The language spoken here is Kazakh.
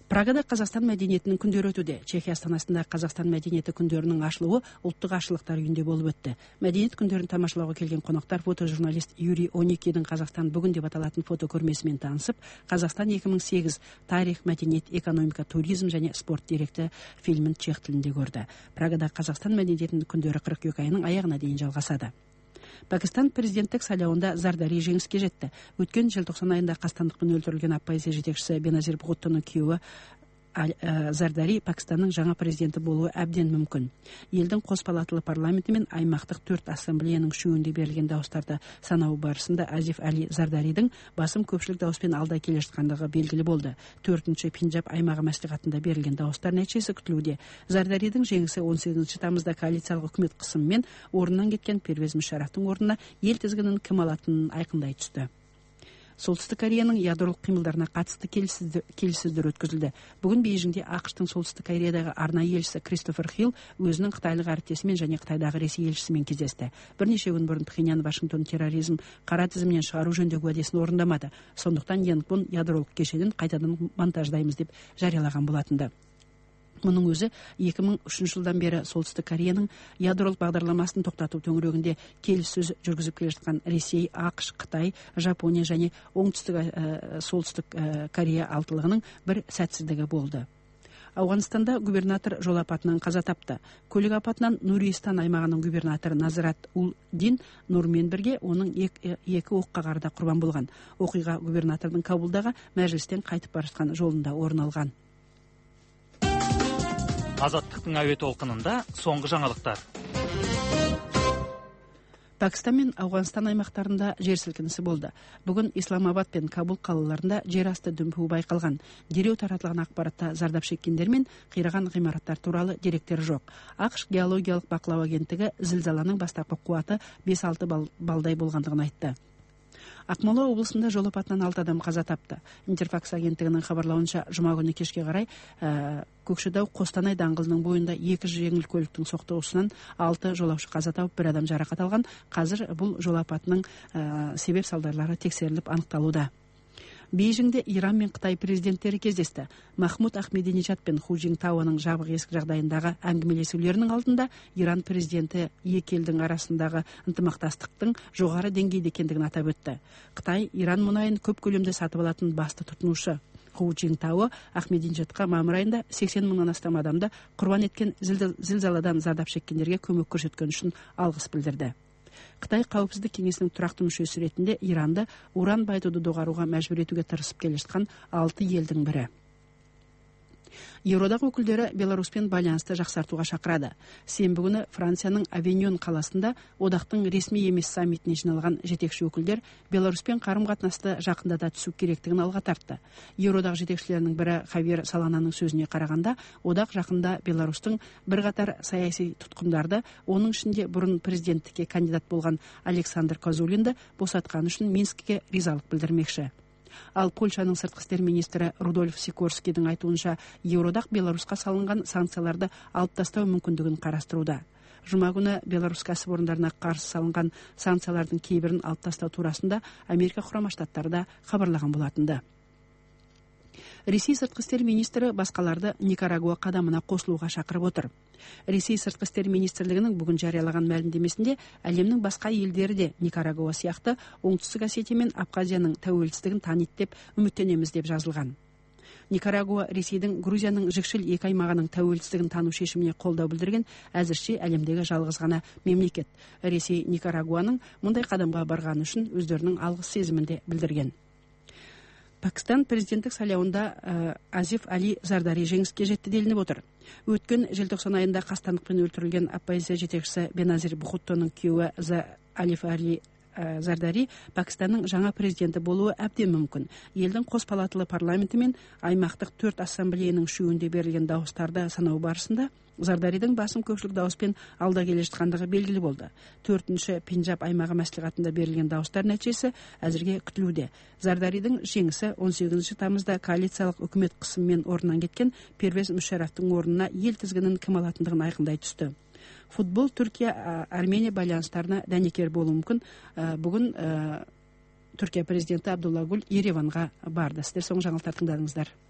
Прагада Қазақстан мәдениетінің күндері өтуде. Чехия астанасында Қазақстан мәдениеті күндерінің ашылуы ұлттық ашылықтар үйінде болып өтті. Мәдениет күндерін тамашалауға келген қонақтар фотожурналист Юрий Оникидің Қазақстан бүгін деп аталатын фотокөрмесімен танысып, Қазақстан 2008 тарих, мәдениет, экономика, туризм және спорт деректі фильмін чех тілінде көрді. Прагада Қазақстан мәдениетінің күндері қыркүйек айының аяғына дейін жалғасады. Пакистан президенттік сайлауында Зардари жеңіске жетті. Өткен желтоқсан айында қастандықпен өлтірілген оппозиция жетекшісі Беназир Бхуттоның күйеуі Зардари Пакистанның жаңа президенті болуы әбден мүмкін. Елдің қос палаталы парламенті мен аймақтық 4 ассамблеяның үшеуінде берілген дауыстарды санау барысында Азиф Али Зардаридің басым көпшілік дауыспен алда келе жатқандығы белгілі болды. 4-ші Пенджаб аймағы мәслихатында берілген дауыстар нәтижесі күтілуде. Зардаридің жеңісі 18 тамызда коалициялық үкімет қысымымен орнынан кеткен Первез Мушаррафтың орнына ел тізгінін кім алатынын айқындай түсті. Солтүстік Кореяның ядролық қимылдарына қатысты келіссөздер өткізілді. Бүгін Бейжіңде ақш-тың Солтүстік Кореядағы арнайы елшісі Кристофер Хилл өзінің қытайлық әріптесімен және Қытайдағы Ресей елшісімен кездесті. Бірнеше күн бұрын Пхеньян Вашингтон терроризм қара тізімнен шығару жөніндегі уәдесін орындамады. Сондықтан Янгпон ядролық кешенін қайтадан монтаждаймыз деп жариялаған болатынды. Мұның өзі 2003 жылдан бері Солтүстік Кореяның ядролық бағдарламасын тоқтату төңірегінде келіссөз жүргізіп келе жатқан Ресей, ақш, Қытай, Жапония және Солтүстік Корея алтылығының бір сәтсіздігі болды. Ауғанстанда губернатор жол апатынан қаза тапты. Көлік апатынан Нуристан аймағының губернаторы Назарат Ул-Дин Нурмен бірге оның екі оққа қарда құрбан болған. Оқиға губернатордың Кабулдағы мәжілістен қайтып бара жатқан жолында орын алған. Азаттықтың әуе толқынында соңғы жаңалықтар. Пакистан мен Ауғанстан аймақтарында жер сілкінісі болды. Бүгін Исламабад пен Кабул қалаларында жер асты дүмпуі байқалған. Дереу таратылған ақпаратта зардап шеккендер мен қираған ғимараттар туралы деректер жоқ. ақш геологиялық бақылау агенттігі зілзаланың бастапқы қуаты 5-6 балдай болғандығын айтты. Ақмола облысында жол апатынан 6 адам қаза тапты. Интерфакс агенттігінің хабарлауынша жұма күні кешке қарай Көкшетау Қостанай даңғылының бойында 2 жеңіл көліктің соқтығысынан 6 жолаушы қаза тауып, 1 адам жарақат алған. Қазір бұл жол апатының себеп салдарлары тексеріліп анықталуда. Бейжіңде Иран мен Қытай президенттері кездесті. Махмуд Ахмединежад пен Ху Жинтауның жабық есік жағдайындағы әңгімелесулерінің алдында Иран президенті екі елдің арасындағы ынтымақтастықтың жоғары деңгейде екендігін атап өтті. Қытай Иран мұнайын көп көлемде сатып алатын басты тұтынушы. Ху Жинтау Ахмединежадқа мамыр айында 80 мыңнан астам адамды құрбан еткен зілзаладан зардап шеккендерге көмек көрсеткен үшін алғыс білдірді. Қытай қауіпсіздік кеңесінің тұрақты мүшесі ретінде Иранды уран байытуды доғаруға мәжбүр етуге тырысып келе жатқан 6 елдің бірі. Еуродағы өкілдері Беларуспен байланысты жақсартуға шақырады. Сенбі күні Францияның Авиньон қаласында одақтың ресми емес саммитіне жиналған жетекші өкілдер Беларуспен қарым-қатынасты жақындата түсу керектігін алға тартты. Еуродағы жетекшілерінің бірі Хавьер Солананың сөзіне қарағанда, одақ жақында Беларустың бірқатар саяси тұтқындарды, оның ішінде бұрын президенттікке кандидат болған Александр Козулинді босатқаны үшін Минскке ризалық білдірмекші. Ал Польшаның сыртқы істер министрі Рудольф Сикорскийдің айтуынша, Еуродақ Беларусқа салынған санкцияларды алып тастау мүмкіндігін қарастыруда. Жұма күні Беларусь кәсіпорындарына қарсы салынған санкциялардың кейбірін алып тастау турасында Америка Құрама Штаттары да хабарлаған болатынды. Ресей сыртқы істер министрі басқаларды Никарагуа қадамына қосылуға шақырып отыр. Ресей сыртқы істер министрлігінің бүгін жариялаған мәлімдемесінде әлемнің басқа елдері де Никарагуа сияқты Оңтүстік Осетия мен Абхазияның тәуелсіздігін таниды деп үміттенеміз деп жазылған. Никарагуа Ресейдің Грузияның жікшіл екі аймағының тәуелсіздігін тану шешіміне қолдау білдірген әзірше әлемдегі жалғыз ғана мемлекет. Ресей Никарагуаның мұндай қадамға барғаны үшін өздерінің алғыс сезімін де білдірген. Пакистан президенттік сайлауында Азиф Али Зардари жеңіске жетті делініп отыр. Өткен желтоқсан айында қастандықпен өлтірілген оппозиция жетекшісі Беназир Бхуттоның күйеуі Азиф Али Зардари Пакистанның жаңа президенті болуы әбден мүмкін. Елдің қос палаталы парламенті мен аймақтық 4 ассамблеяның үшеуінде берілген дауыстарды санау барысында Зардаридің басым көпшілік дауыспен алда келе жатқандығы белгілі болды. 4-ші Пенджаб аймағы мәслихатында берілген дауыстар нәтижесі әзірге күтілуде. Зардаридің жеңісі 18 тамызда коалициялық үкімет қысымымен орнынан кеткен Первез Мушаррафтың орнына ел тізгінін кім алатындығын айқындай түсті. Футбол Түркия Армения байланыстарына дәнекер болуы мүмкін. Бүгін Түркия президенті Абдулла Гүл Ереванға барды. Сіздер соңғы жаңалықтар тыңдадыңыздар.